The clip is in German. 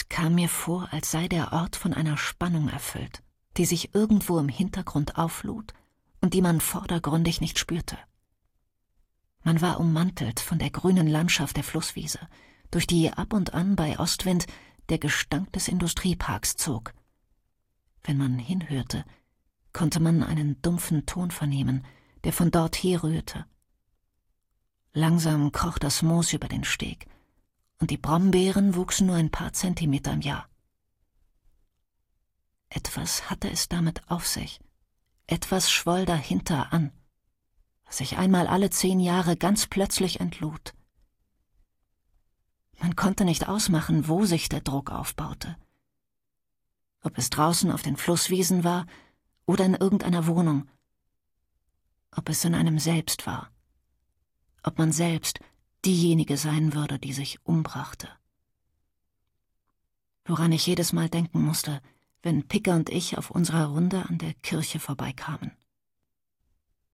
Es kam mir vor, als sei der Ort von einer Spannung erfüllt, die sich irgendwo im Hintergrund auflud und die man vordergründig nicht spürte. Man war ummantelt von der grünen Landschaft der Flusswiese, durch die ab und an bei Ostwind der Gestank des Industrieparks zog. Wenn man hinhörte, konnte man einen dumpfen Ton vernehmen, der von dort herrührte. Langsam kroch das Moos über den Steg, und die Brombeeren wuchsen nur ein paar Zentimeter im Jahr. Etwas hatte es damit auf sich. Etwas schwoll dahinter an, was sich einmal alle 10 Jahre ganz plötzlich entlud. Man konnte nicht ausmachen, wo sich der Druck aufbaute. Ob es draußen auf den Flusswiesen war oder in irgendeiner Wohnung. Ob es in einem selbst war. Ob man selbst diejenige sein würde, die sich umbrachte. Woran ich jedes Mal denken musste, wenn Picke und ich auf unserer Runde an der Kirche vorbeikamen.